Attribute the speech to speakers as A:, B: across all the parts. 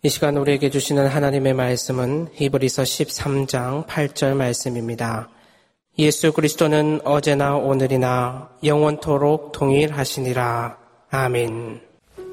A: 이 시간 우리에게 주시는 하나님의 말씀은 히브리서 13장 8절 말씀입니다. 예수 그리스도는 어제나 오늘이나 영원토록 동일하시니라. 아멘.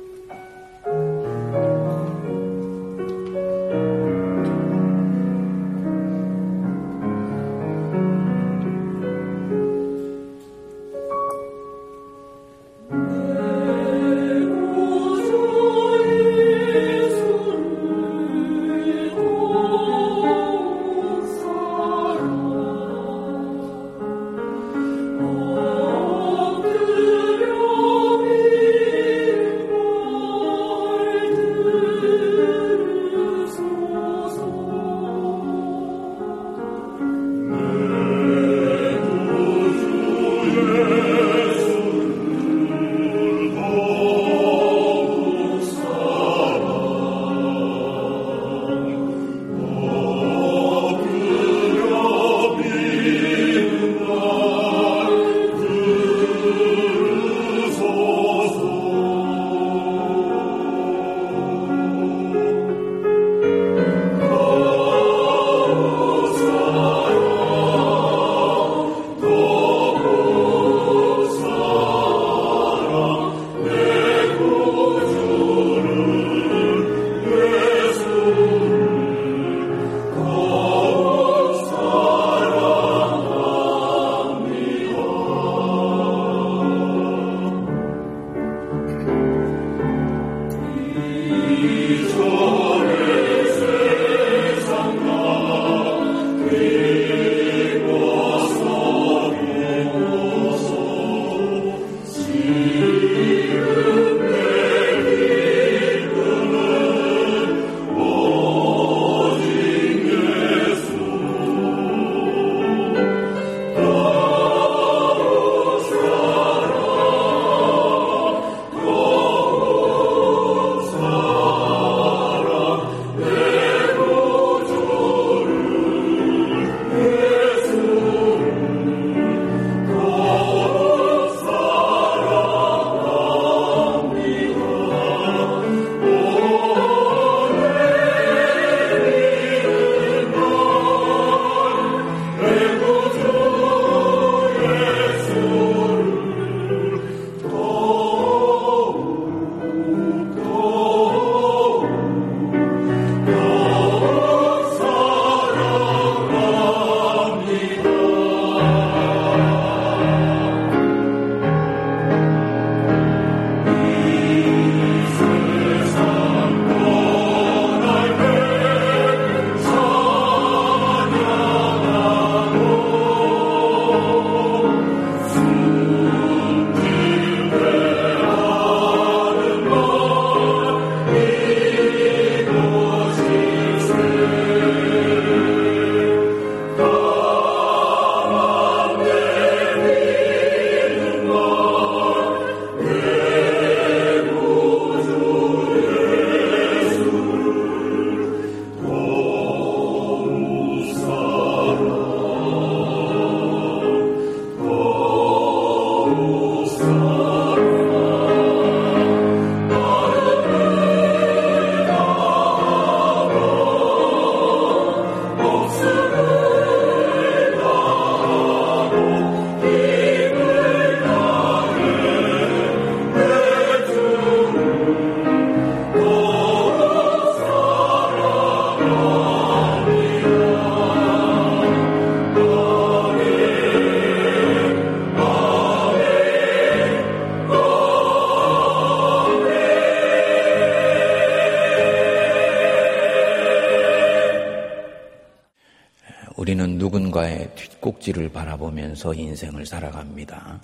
B: 우리는 누군가의 뒷꼭지를 바라보면서 인생을 살아갑니다.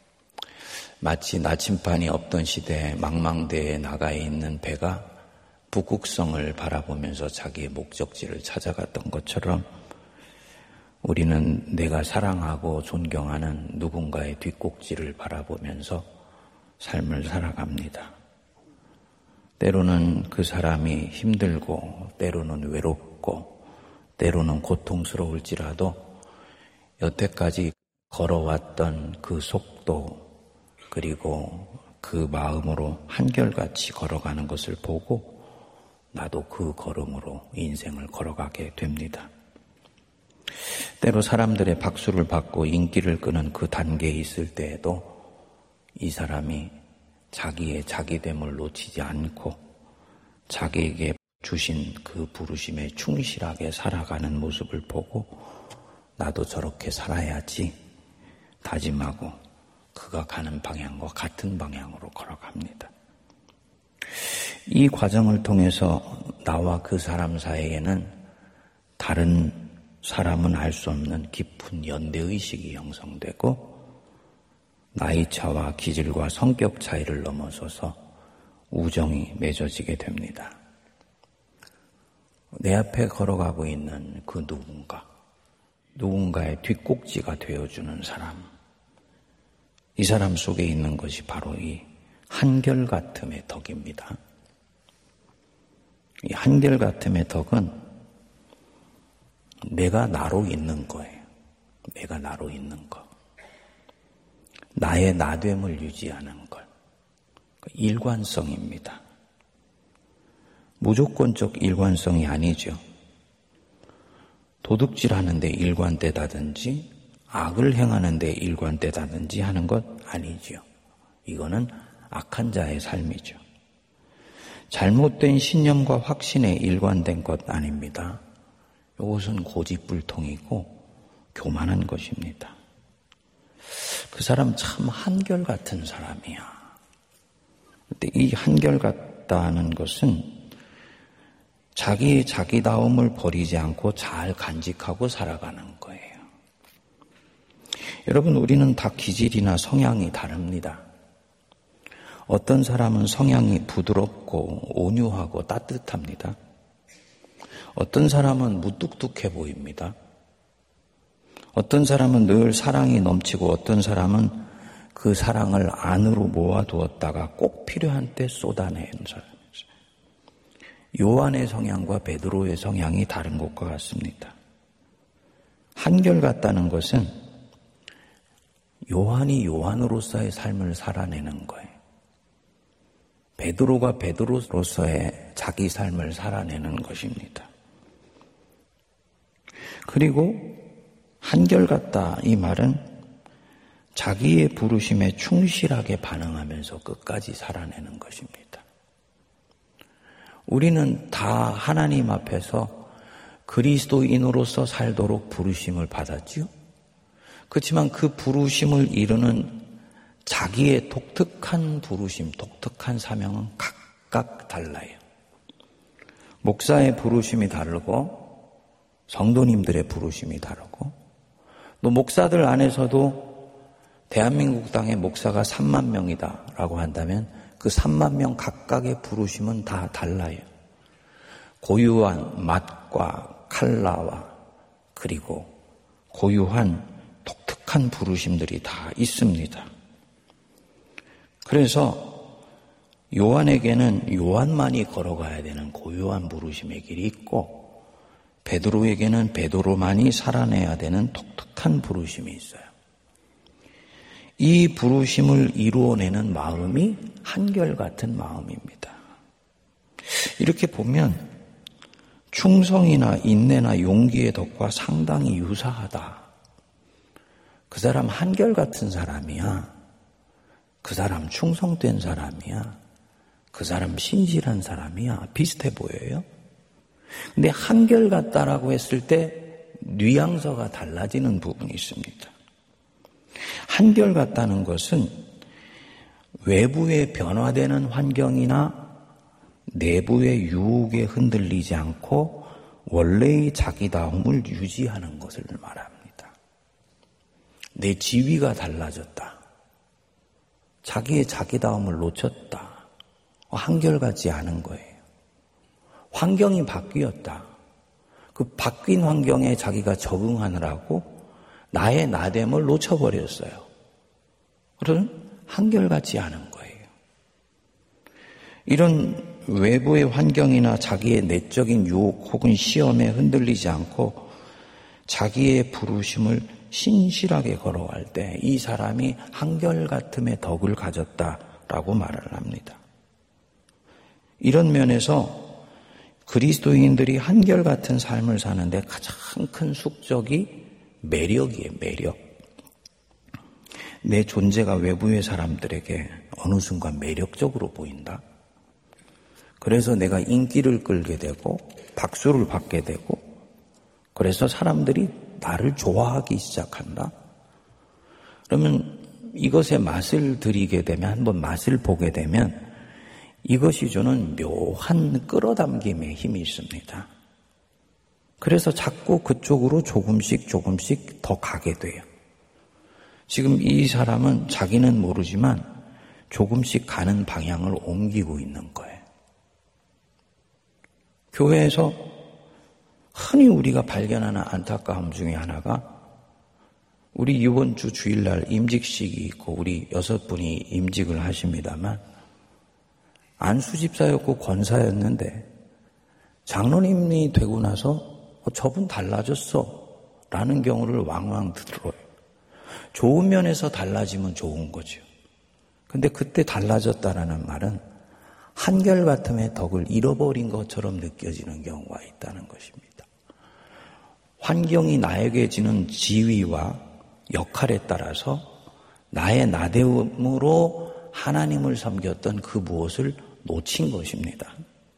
B: 마치 나침반이 없던 시대에 망망대해에 나가 있는 배가 북극성을 바라보면서 자기의 목적지를 찾아갔던 것처럼 우리는 내가 사랑하고 존경하는 누군가의 뒷꼭지를 바라보면서 삶을 살아갑니다. 때로는 그 사람이 힘들고 때로는 외롭고 때로는 고통스러울지라도 여태까지 걸어왔던 그 속도 그리고 그 마음으로 한결같이 걸어가는 것을 보고 나도 그 걸음으로 인생을 걸어가게 됩니다. 때로 사람들의 박수를 받고 인기를 끄는 그 단계에 있을 때에도 이 사람이 자기의 자기됨을 놓치지 않고 자기에게 주신 그 부르심에 충실하게 살아가는 모습을 보고 나도 저렇게 살아야지 다짐하고 그가 가는 방향과 같은 방향으로 걸어갑니다. 이 과정을 통해서 나와 그 사람 사이에는 다른 사람은 알 수 없는 깊은 연대의식이 형성되고 나이차와 기질과 성격 차이를 넘어서서 우정이 맺어지게 됩니다. 내 앞에 걸어가고 있는 그 누군가의 뒷꼭지가 되어주는 사람, 이 사람 속에 있는 것이 바로 이 한결같음의 덕입니다. 이 한결같음의 덕은 내가 나로 있는 거예요. 내가 나로 있는 것. 나의 나됨을 유지하는 것. 일관성입니다. 무조건적 일관성이 아니죠. 도둑질하는 데 일관되다든지 악을 행하는 데 일관되다든지 하는 것 아니죠. 이거는 악한 자의 삶이죠. 잘못된 신념과 확신에 일관된 것 아닙니다. 이것은 고집불통이고 교만한 것입니다. 그 사람 참 한결같은 사람이야. 근데 이 한결같다는 것은 자기의 자기다움을 버리지 않고 잘 간직하고 살아가는 거예요. 여러분, 우리는 다 기질이나 성향이 다릅니다. 어떤 사람은 성향이 부드럽고 온유하고 따뜻합니다. 어떤 사람은 무뚝뚝해 보입니다. 어떤 사람은 늘 사랑이 넘치고 어떤 사람은 그 사랑을 안으로 모아두었다가 꼭 필요한 때 쏟아내는 사람이죠. 요한의 성향과 베드로의 성향이 다른 것과 같습니다. 한결같다는 것은 요한이 요한으로서의 삶을 살아내는 거예요. 베드로가 베드로로서의 자기 삶을 살아내는 것입니다. 그리고 한결같다, 이 말은 자기의 부르심에 충실하게 반응하면서 끝까지 살아내는 것입니다. 우리는 다 하나님 앞에서 그리스도인으로서 살도록 부르심을 받았지요. 그렇지만 그 부르심을 이루는 자기의 독특한 부르심, 독특한 사명은 각각 달라요. 목사의 부르심이 다르고 성도님들의 부르심이 다르고 또 목사들 안에서도 대한민국 땅에 목사가 3만 명이다라고 한다면 그 3만 명 각각의 부르심은 다 달라요. 고유한 맛과 컬러와 그리고 고유한 독특한 부르심들이 다 있습니다. 그래서 요한에게는 요한만이 걸어가야 되는 고유한 부르심의 길이 있고 베드로에게는 베드로만이 살아내야 되는 독특한 부르심이 있어요. 이 부르심을 이루어내는 마음이 한결같은 마음입니다. 이렇게 보면 충성이나 인내나 용기의 덕과 상당히 유사하다. 그 사람 한결같은 사람이야. 그 사람 충성된 사람이야. 그 사람 신실한 사람이야. 비슷해 보여요. 근데 한결같다라고 했을 때 뉘앙스가 달라지는 부분이 있습니다. 한결같다는 것은 외부에 변화되는 환경이나 내부의 유혹에 흔들리지 않고 원래의 자기다움을 유지하는 것을 말합니다. 내 지위가 달라졌다. 자기의 자기다움을 놓쳤다. 한결같지 않은 거예요. 환경이 바뀌었다. 그 바뀐 환경에 자기가 적응하느라고 나의 나됨을 놓쳐버렸어요. 그러면 한결같지 않은 거예요. 이런 외부의 환경이나 자기의 내적인 유혹 혹은 시험에 흔들리지 않고 자기의 부르심을 신실하게 걸어갈 때 이 사람이 한결같음의 덕을 가졌다라고 말을 합니다. 이런 면에서 그리스도인들이 한결같은 삶을 사는데 가장 큰 숙적이 매력이에요, 매력. 내 존재가 외부의 사람들에게 어느 순간 매력적으로 보인다. 그래서 내가 인기를 끌게 되고 박수를 받게 되고 그래서 사람들이 나를 좋아하기 시작한다. 그러면 이것에 맛을 들이게 되면, 한번 맛을 보게 되면 이것이 주는 묘한 끌어당김의 힘이 있습니다. 그래서 자꾸 그쪽으로 조금씩 더 가게 돼요. 지금 이 사람은 자기는 모르지만 조금씩 가는 방향을 옮기고 있는 거예요. 교회에서 흔히 우리가 발견하는 안타까움 중에 하나가, 우리 이번 주 주일날 임직식이 있고 우리 6분이 임직을 하십니다만, 안수집사였고 권사였는데 장로님이 되고 나서 저분 달라졌어 라는 경우를 왕왕 들어요. 좋은 면에서 달라지면 좋은 거죠. 근데 그때 달라졌다라는 말은 한결같음의 덕을 잃어버린 것처럼 느껴지는 경우가 있다는 것입니다. 환경이 나에게 주는 지위와 역할에 따라서 나의 나대움으로 하나님을 섬겼던 그 무엇을 놓친 것입니다.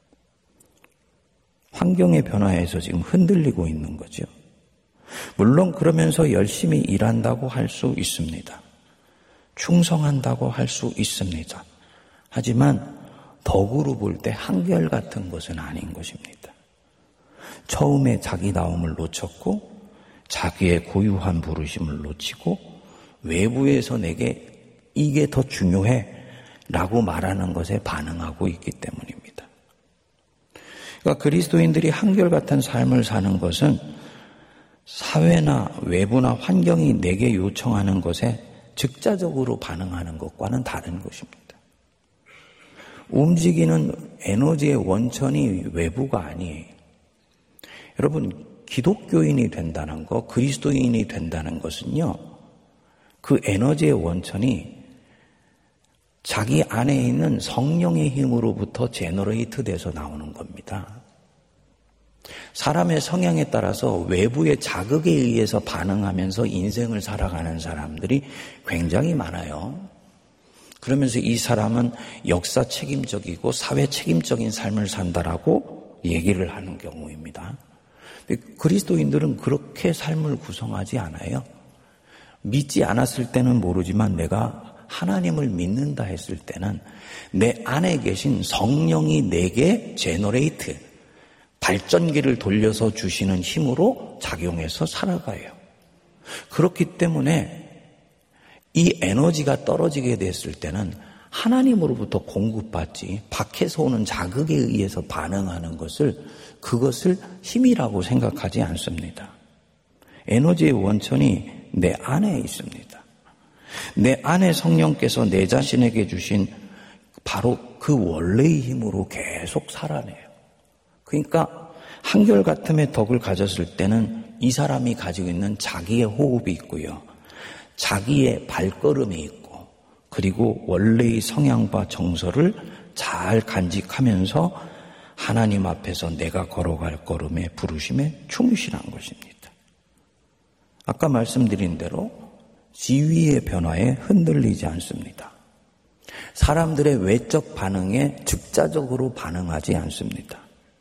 B: 환경의 변화에서 지금 흔들리고 있는 거죠. 물론 그러면서 열심히 일한다고 할 수 있습니다. 충성한다고 할 수 있습니다. 하지만 덕으로 볼 때 한결같은 것은 아닌 것입니다. 처음에 자기다움을 놓쳤고 자기의 고유한 부르심을 놓치고 외부에서 내게 이게 더 중요해 라고 말하는 것에 반응하고 있기 때문입니다. 그러니까 그리스도인들이 한결같은 삶을 사는 것은 사회나 외부나 환경이 내게 요청하는 것에 즉자적으로 반응하는 것과는 다른 것입니다. 움직이는 에너지의 원천이 외부가 아니에요. 여러분, 기독교인이 된다는 것, 그리스도인이 된다는 것은요, 그 에너지의 원천이 자기 안에 있는 성령의 힘으로부터 제너레이트 돼서 나오는 겁니다. 사람의 성향에 따라서 외부의 자극에 의해서 반응하면서 인생을 살아가는 사람들이 굉장히 많아요. 그러면서 이 사람은 역사 책임적이고 사회 책임적인 삶을 산다라고 얘기를 하는 경우입니다. 그리스도인들은 그렇게 삶을 구성하지 않아요. 믿지 않았을 때는 모르지만 내가 하나님을 믿는다 했을 때는 내 안에 계신 성령이 내게 제너레이트, 발전기를 돌려서 주시는 힘으로 작용해서 살아가요. 그렇기 때문에 이 에너지가 떨어지게 됐을 때는 하나님으로부터 공급받지 밖에서 오는 자극에 의해서 반응하는 그것을 힘이라고 생각하지 않습니다. 에너지의 원천이 내 안에 있습니다. 내 안에 성령께서 내 자신에게 주신 바로 그 원래의 힘으로 계속 살아내요. 그러니까 한결같음의 덕을 가졌을 때는 이 사람이 가지고 있는 자기의 호흡이 있고요. 자기의 발걸음이 있고, 그리고 원래의 성향과 정서를 잘 간직하면서 하나님 앞에서 내가 걸어갈 걸음의 부르심에 충실한 것입니다. 아까 말씀드린 대로 지위의 변화에 흔들리지 않습니다. 사람들의 외적 반응에 즉자적으로 반응하지 않습니다.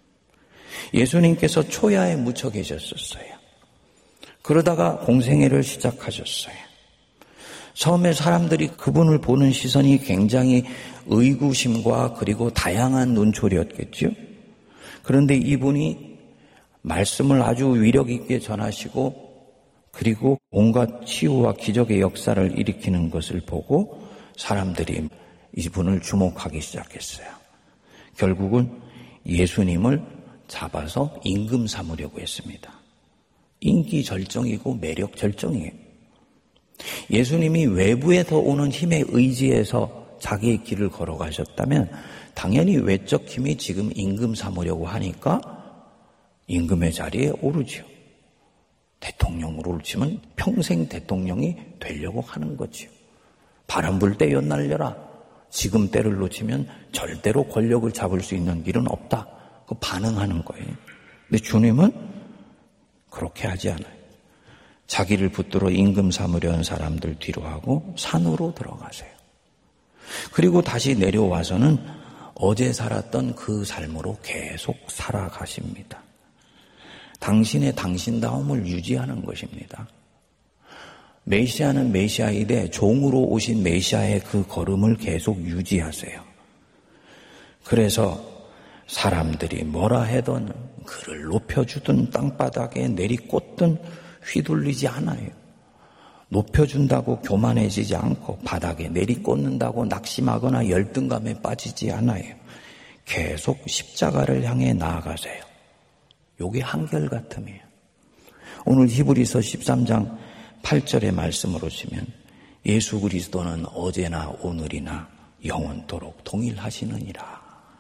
B: 예수님께서 초야에 묻혀 계셨었어요. 그러다가 공생애를 시작하셨어요. 처음에 사람들이 그분을 보는 시선이 굉장히 의구심과 그리고 다양한 눈초리였겠죠. 그런데 이분이 말씀을 아주 위력 있게 전하시고 그리고 온갖 치유와 기적의 역사를 일으키는 것을 보고 사람들이 이분을 주목하기 시작했어요. 결국은 예수님을 잡아서 임금 삼으려고 했습니다. 인기 절정이고 매력 절정이에요. 예수님이 외부에서 오는 힘에 의지해서 자기의 길을 걸어가셨다면 당연히 외적 힘이 지금 임금 삼으려고 하니까 임금의 자리에 오르죠. 대통령으로 치면 평생 대통령이 되려고 하는 거죠. 바람 불 때 연날려라. 지금 때를 놓치면 절대로 권력을 잡을 수 있는 길은 없다. 그 반응하는 거예요. 근데 주님은 그렇게 하지 않아요. 자기를 붙들어 임금 삼으려는 사람들 뒤로 하고 산으로 들어가세요. 그리고 다시 내려와서는 어제 살았던 그 삶으로 계속 살아가십니다. 당신의 당신다움을 유지하는 것입니다. 메시아는 메시아이되 종으로 오신 메시아의 그 걸음을 계속 유지하세요. 그래서 사람들이 뭐라 해든 그를 높여주든 땅바닥에 내리꽂든 휘둘리지 않아요. 높여준다고 교만해지지 않고 바닥에 내리꽂는다고 낙심하거나 열등감에 빠지지 않아요. 계속 십자가를 향해 나아가세요. 이게 한결같음이에요. 오늘 히브리서 13장 8절의 말씀으로 치면 예수 그리스도는 어제나 오늘이나 영원토록 동일하시느니라.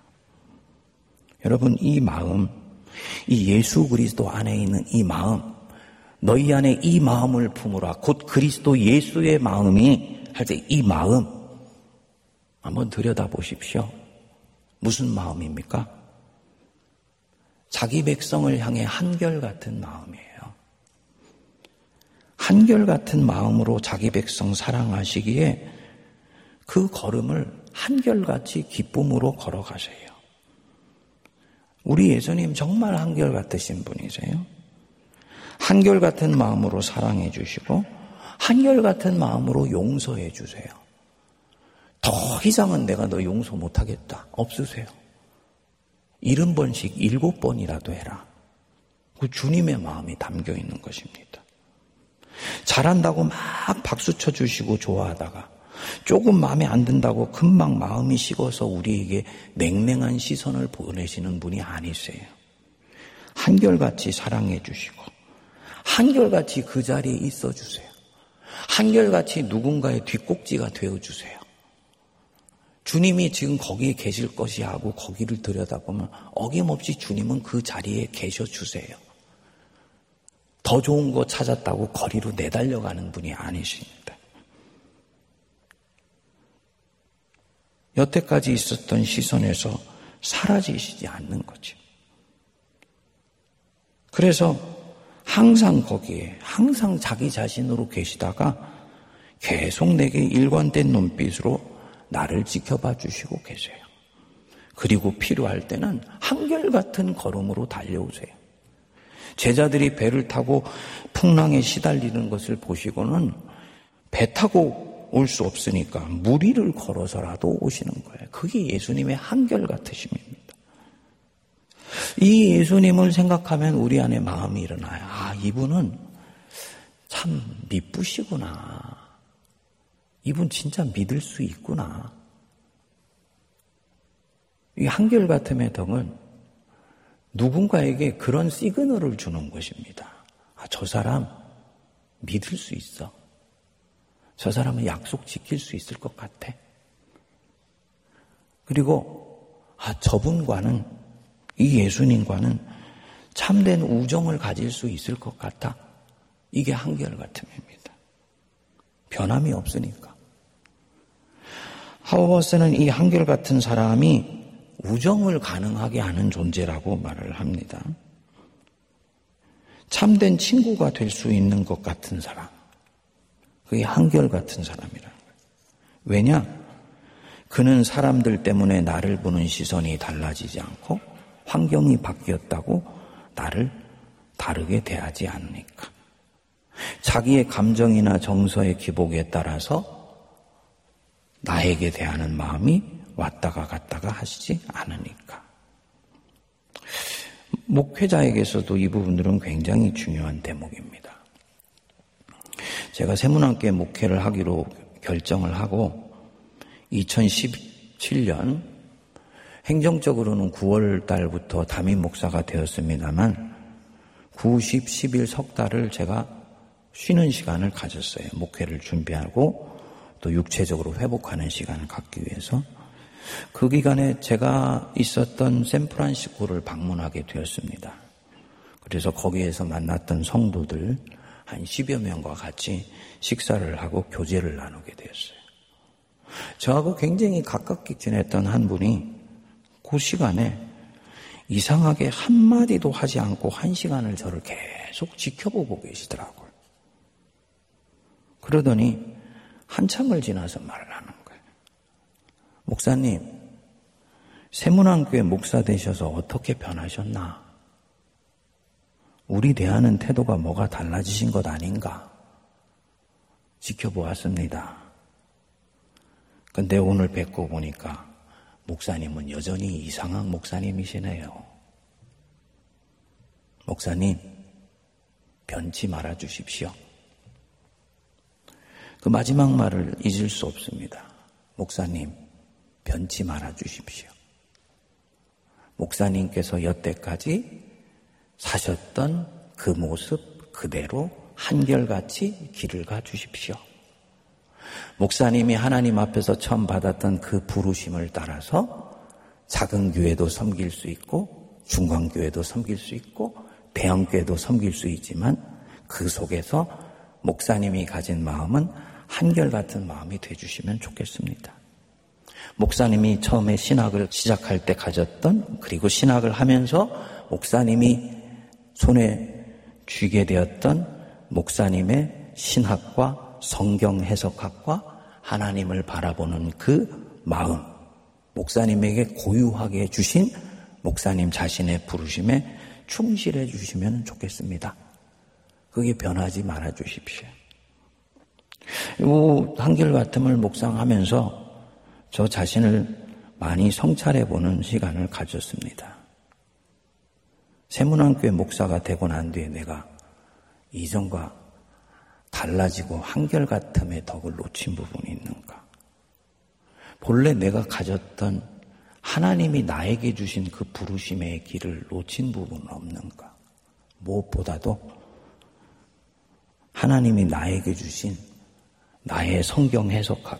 B: 여러분, 이 마음, 이 예수 그리스도 안에 있는 이 마음, 너희 안에 이 마음을 품으라. 곧 그리스도 예수의 마음이 할 때 이 마음 한번 들여다보십시오. 무슨 마음입니까? 자기 백성을 향해 한결같은 마음이에요. 한결같은 마음으로 자기 백성 사랑하시기에 그 걸음을 한결같이 기쁨으로 걸어가세요. 우리 예수님 정말 한결같으신 분이세요. 한결같은 마음으로 사랑해 주시고 한결같은 마음으로 용서해 주세요. 더 이상은 내가 너 용서 못하겠다. 없으세요. 70번씩 7번이라도 해라. 그 주님의 마음이 담겨 있는 것입니다. 잘한다고 막 박수 쳐주시고 좋아하다가 조금 마음에 안 든다고 금방 마음이 식어서 우리에게 냉랭한 시선을 보내시는 분이 아니세요. 한결같이 사랑해 주시고 한결같이 그 자리에 있어 주세요. 한결같이 누군가의 뒷꼭지가 되어 주세요. 주님이 지금 거기에 계실 것이 하고 거기를 들여다보면 어김없이 주님은 그 자리에 계셔 주세요. 더 좋은 거 찾았다고 거리로 내달려가는 분이 아니십니다. 여태까지 있었던 시선에서 사라지시지 않는 거죠. 그래서 항상 거기에 항상 자기 자신으로 계시다가 계속 내게 일관된 눈빛으로 나를 지켜봐 주시고 계세요. 그리고 필요할 때는 한결같은 걸음으로 달려오세요. 제자들이 배를 타고 풍랑에 시달리는 것을 보시고는 배 타고 올 수 없으니까 물 위를 걸어서라도 오시는 거예요. 그게 예수님의 한결같으심입니다. 이 예수님을 생각하면 우리 안에 마음이 일어나요. 아, 이분은 참 미쁘시구나. 이분 진짜 믿을 수 있구나. 이 한결같음의 덕은 누군가에게 그런 시그널을 주는 것입니다. 아, 저 사람 믿을 수 있어. 저 사람은 약속 지킬 수 있을 것 같아. 그리고 저분과는, 이 예수님과는 참된 우정을 가질 수 있을 것 같아. 이게 한결같음입니다. 변함이 없으니까. 하우버스는 이 한결같은 사람이 우정을 가능하게 하는 존재라고 말을 합니다. 참된 친구가 될 수 있는 것 같은 사람. 그게 한결같은 사람이라는 거예요. 왜냐? 그는 사람들 때문에 나를 보는 시선이 달라지지 않고 환경이 바뀌었다고 나를 다르게 대하지 않으니까. 자기의 감정이나 정서의 기복에 따라서 나에게 대하는 마음이 왔다가 갔다가 하시지 않으니까. 목회자에게서도 이 부분들은 굉장히 중요한 대목입니다. 제가 세문학교에 목회를 하기로 결정을 하고 2017년 행정적으로는 9월 달부터 담임 목사가 되었습니다만 9, 10, 11 석 달을 제가 쉬는 시간을 가졌어요. 목회를 준비하고 또 육체적으로 회복하는 시간을 갖기 위해서. 그 기간에 제가 있었던 샌프란시스코를 방문하게 되었습니다. 그래서 거기에서 만났던 성도들 한 10여 명과 같이 식사를 하고 교제를 나누게 되었어요. 저하고 굉장히 가깝게 지냈던 한 분이 그 시간에 이상하게 한마디도 하지 않고 1시간을 저를 계속 지켜보고 계시더라고요. 그러더니 한참을 지나서 말을 하는 거예요. 목사님, 세문안교회 목사 되셔서 어떻게 변하셨나? 우리 대하는 태도가 뭐가 달라지신 것 아닌가? 지켜보았습니다. 근데 오늘 뵙고 보니까 목사님은 여전히 이상한 목사님이시네요. 목사님, 변치 말아 주십시오. 그 마지막 말을 잊을 수 없습니다. 목사님, 변치 말아 주십시오. 목사님께서 여태까지 사셨던 그 모습 그대로 한결같이 길을 가 주십시오. 목사님이 하나님 앞에서 처음 받았던 그 부르심을 따라서 작은 교회도 섬길 수 있고 중간교회도 섬길 수 있고 대형교회도 섬길 수 있지만 그 속에서 목사님이 가진 마음은 한결같은 마음이 되어주시면 좋겠습니다. 목사님이 처음에 신학을 시작할 때 가졌던, 그리고 신학을 하면서 목사님이 손에 쥐게 되었던 목사님의 신학과 성경 해석학과 하나님을 바라보는 그 마음, 목사님에게 고유하게 주신 목사님 자신의 부르심에 충실해 주시면 좋겠습니다. 그게 변하지 말아 주십시오. 한결같음을 묵상하면서 저 자신을 많이 성찰해 보는 시간을 가졌습니다. 세문안교회 목사가 되고 난 뒤에 내가 이전과 달라지고 한결같음의 덕을 놓친 부분이 있는가? 본래 내가 가졌던 하나님이 나에게 주신 그 부르심의 길을 놓친 부분은 없는가? 무엇보다도 하나님이 나에게 주신 나의 성경 해석학,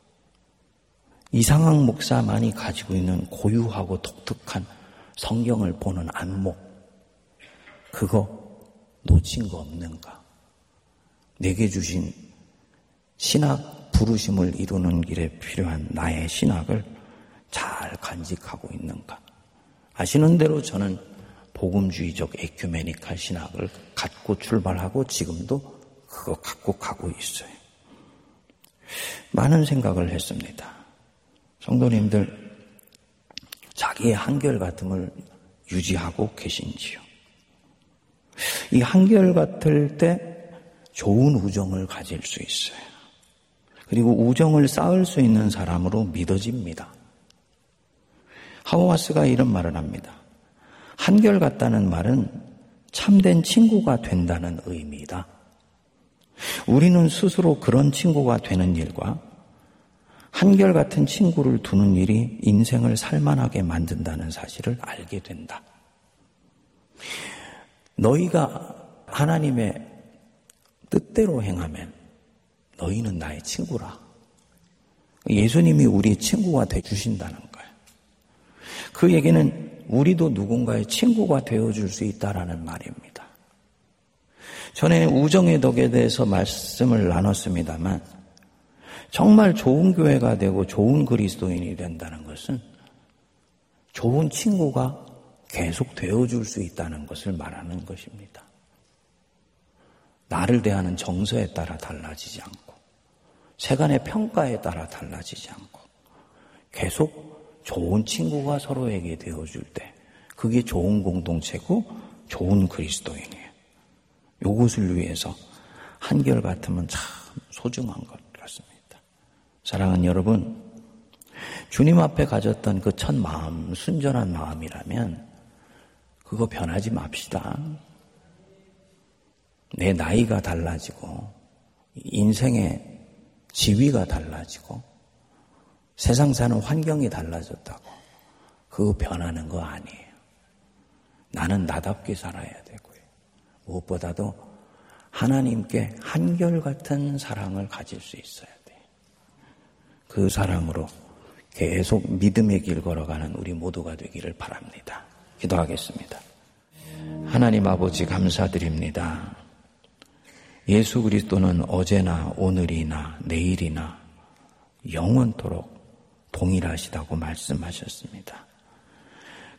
B: 이상학 목사만이 가지고 있는 고유하고 독특한 성경을 보는 안목, 그거 놓친 거 없는가? 내게 주신 신학 부르심을 이루는 길에 필요한 나의 신학을 잘 간직하고 있는가? 아시는 대로 저는 복음주의적 에큐메니칼 신학을 갖고 출발하고 지금도 그거 갖고 가고 있어요. 많은 생각을 했습니다. 성도님들, 자기의 한결같음을 유지하고 계신지요? 이 한결같을 때 좋은 우정을 가질 수 있어요. 그리고 우정을 쌓을 수 있는 사람으로 믿어집니다. 하워하스가 이런 말을 합니다. 한결같다는 말은 참된 친구가 된다는 의미이다. 우리는 스스로 그런 친구가 되는 일과 한결같은 친구를 두는 일이 인생을 살만하게 만든다는 사실을 알게 된다. 너희가 하나님의 뜻대로 행하면 너희는 나의 친구라. 예수님이 우리의 친구가 되어주신다는 거예요. 그 얘기는 우리도 누군가의 친구가 되어줄 수 있다라는 말입니다. 전에 우정의 덕에 대해서 말씀을 나눴습니다만 정말 좋은 교회가 되고 좋은 그리스도인이 된다는 것은 좋은 친구가 계속 되어줄 수 있다는 것을 말하는 것입니다. 나를 대하는 정서에 따라 달라지지 않고 세간의 평가에 따라 달라지지 않고 계속 좋은 친구가 서로에게 되어줄 때 그게 좋은 공동체고 좋은 그리스도인이에요. 이것을 위해서 한결같으면 참 소중한 것 같습니다. 사랑하는 여러분, 주님 앞에 가졌던 그 첫 마음, 순전한 마음이라면 그거 변하지 맙시다. 내 나이가 달라지고 인생의 지위가 달라지고 세상 사는 환경이 달라졌다고 그거 변하는 거 아니에요. 나는 나답게 살아야 되고요. 무엇보다도 하나님께 한결같은 사랑을 가질 수 있어야 돼요. 그 사랑으로 계속 믿음의 길 걸어가는 우리 모두가 되기를 바랍니다. 기도하겠습니다. 하나님 아버지 감사드립니다. 예수 그리스도는 어제나 오늘이나 내일이나 영원토록 동일하시다고 말씀하셨습니다.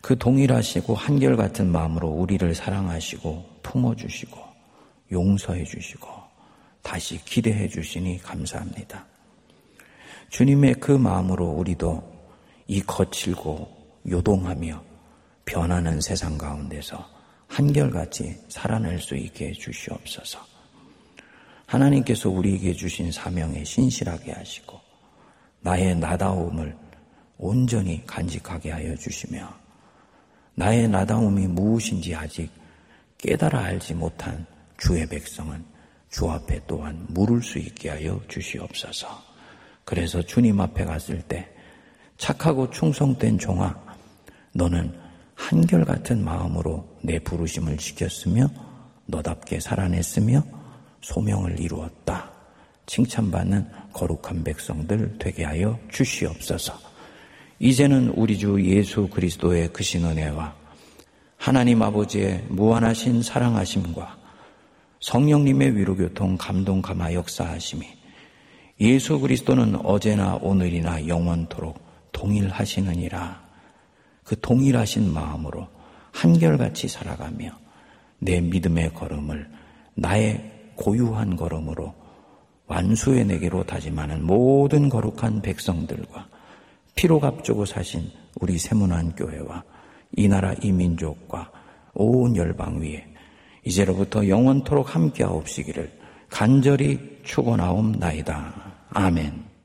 B: 그 동일하시고 한결같은 마음으로 우리를 사랑하시고 품어주시고 용서해 주시고 다시 기대해 주시니 감사합니다. 주님의 그 마음으로 우리도 이 거칠고 요동하며 변하는 세상 가운데서 한결같이 살아낼 수 있게 해 주시옵소서. 하나님께서 우리에게 주신 사명에 신실하게 하시고 나의 나다움을 온전히 간직하게 하여 주시며 나의 나다움이 무엇인지 아직 깨달아 알지 못한 주의 백성은 주 앞에 또한 물을 수 있게 하여 주시옵소서. 그래서 주님 앞에 갔을 때 착하고 충성된 종아, 너는 한결같은 마음으로 내 부르심을 지켰으며 너답게 살아냈으며 소명을 이루었다. 칭찬받는 거룩한 백성들 되게 하여 주시옵소서. 이제는 우리 주 예수 그리스도의 크신 은혜와 하나님 아버지의 무한하신 사랑하심과 성령님의 위로교통 감동 감화 역사하심이 예수 그리스도는 어제나 오늘이나 영원토록 동일하시느니라. 그 동일하신 마음으로 한결같이 살아가며 내 믿음의 걸음을 나의 고유한 걸음으로 완수해 내기로 다짐하는 모든 거룩한 백성들과 피로 값주고 사신 우리 세문안 교회와 이 나라 이 민족과 온 열방 위에 이제로부터 영원토록 함께하옵시기를 간절히 축원하옵나이다. 아멘.